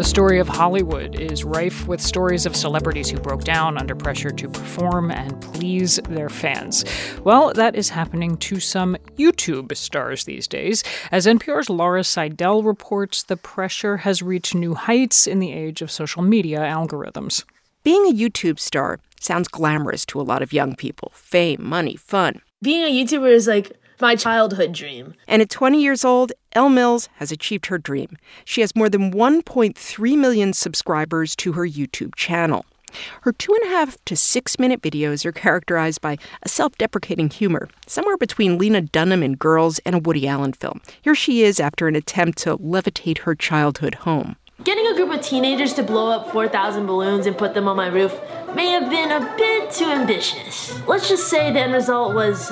The story of Hollywood is rife with stories of celebrities who broke down under pressure to perform and please their fans. Well, that is happening to some YouTube stars these days. As NPR's Laura Seidel reports, the pressure has reached new heights in the age of social media algorithms. Being a YouTube star sounds glamorous to a lot of young people. Fame, money, fun. Being a YouTuber is like my childhood dream. And at 20 years old, Elle Mills has achieved her dream. She has more than 1.3 million subscribers to her YouTube channel. Her 2.5 to 6 minute videos are characterized by a self-deprecating humor, somewhere between Lena Dunham in Girls and a Woody Allen film. Here she is after an attempt to levitate her childhood home. Getting a group of teenagers to blow up 4,000 balloons and put them on my roof may have been a bit too ambitious. Let's just say the end result was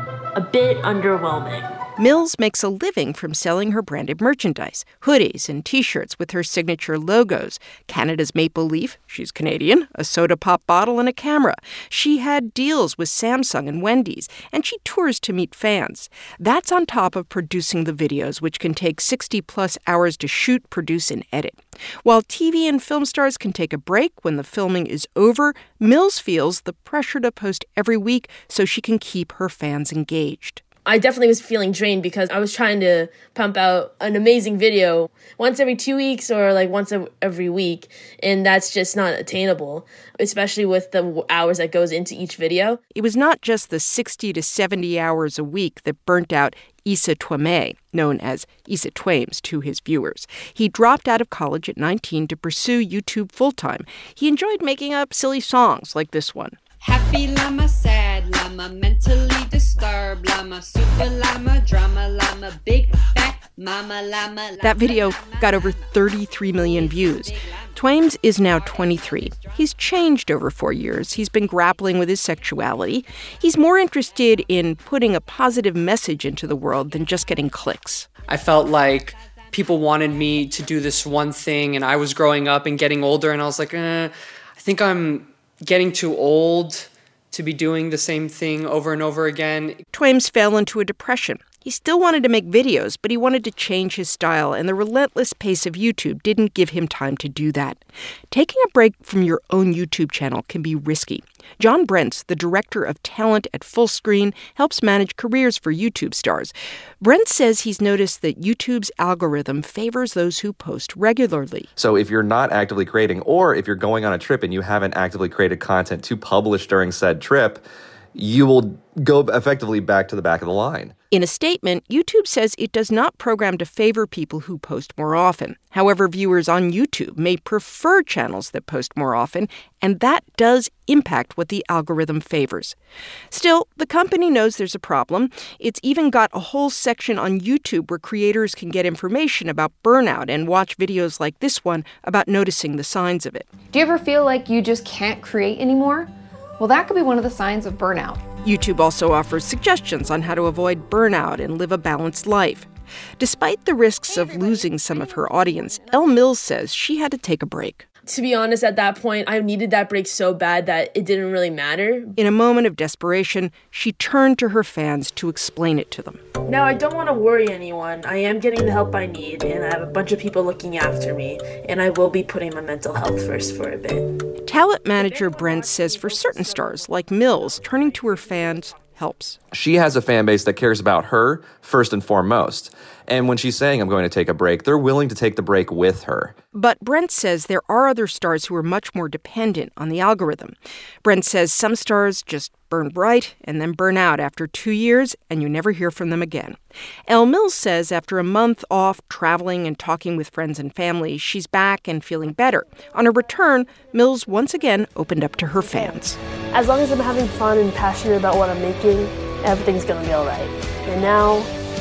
a bit underwhelming. Mills makes a living from selling her branded merchandise, hoodies and T-shirts with her signature logos, Canada's maple leaf, she's Canadian, a soda pop bottle, and a camera. She had deals with Samsung and Wendy's, and she tours to meet fans. That's on top of producing the videos, which can take 60-plus hours to shoot, produce, and edit. While TV and film stars can take a break when the filming is over, Mills feels the pressure to post every week so she can keep her fans engaged. I definitely was feeling drained because I was trying to pump out an amazing video once every 2 weeks or like once every week, and that's just not attainable, especially with the hours that goes into each video. It was not just the 60 to 70 hours a week that burnt out Issa Twame, known as Issa Twames to his viewers. He dropped out of college at 19 to pursue YouTube full-time. He enjoyed making up silly songs like this one. Happy llama, sad llama, mentally disturbed llama, super llama, drama llama, big fat mama llama. That video got over 33 million views. Twames is now 23. He's changed over 4 years. He's been grappling with his sexuality. He's more interested in putting a positive message into the world than just getting clicks. I felt like people wanted me to do this one thing, and I was growing up and getting older, and I was like, I think I'm getting too old to be doing the same thing over and over again. Twames fell into a depression. He still wanted to make videos, but he wanted to change his style, and the relentless pace of YouTube didn't give him time to do that. Taking a break from your own YouTube channel can be risky. John Brentz, the director of talent at Fullscreen, helps manage careers for YouTube stars. Brentz says he's noticed that YouTube's algorithm favors those who post regularly. So if you're not actively creating, or if you're going on a trip and you haven't actively created content to publish during said trip, you will go effectively back to the back of the line. In a statement, YouTube says it does not program to favor people who post more often. However, viewers on YouTube may prefer channels that post more often, and that does impact what the algorithm favors. Still, the company knows there's a problem. It's even got a whole section on YouTube where creators can get information about burnout and watch videos like this one about noticing the signs of it. Do you ever feel like you just can't create anymore? Well, that could be one of the signs of burnout. YouTube also offers suggestions on how to avoid burnout and live a balanced life. Despite the risks of losing some of her audience, Elle Mills says she had to take a break. To be honest, at that point, I needed that break so bad that it didn't really matter. In a moment of desperation, she turned to her fans to explain it to them. Now, I don't want to worry anyone. I am getting the help I need, and I have a bunch of people looking after me, and I will be putting my mental health first for a bit. Talent manager Brent says for certain stars, like Mills, turning to her fans helps. She has a fan base that cares about her first and foremost. And when she's saying, I'm going to take a break, they're willing to take the break with her. But Brent says there are other stars who are much more dependent on the algorithm. Brent says some stars just burn bright and then burn out after 2 years, and you never hear from them again. Elle Mills says after a month off traveling and talking with friends and family, she's back and feeling better. On her return, Mills once again opened up to her fans. As long as I'm having fun and passionate about what I'm making, everything's going to be all right. And now,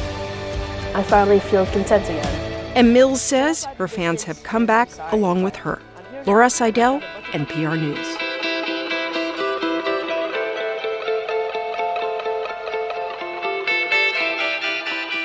I finally feel content again. And Mills says her fans have come back along with her. Laura Seidel, NPR News.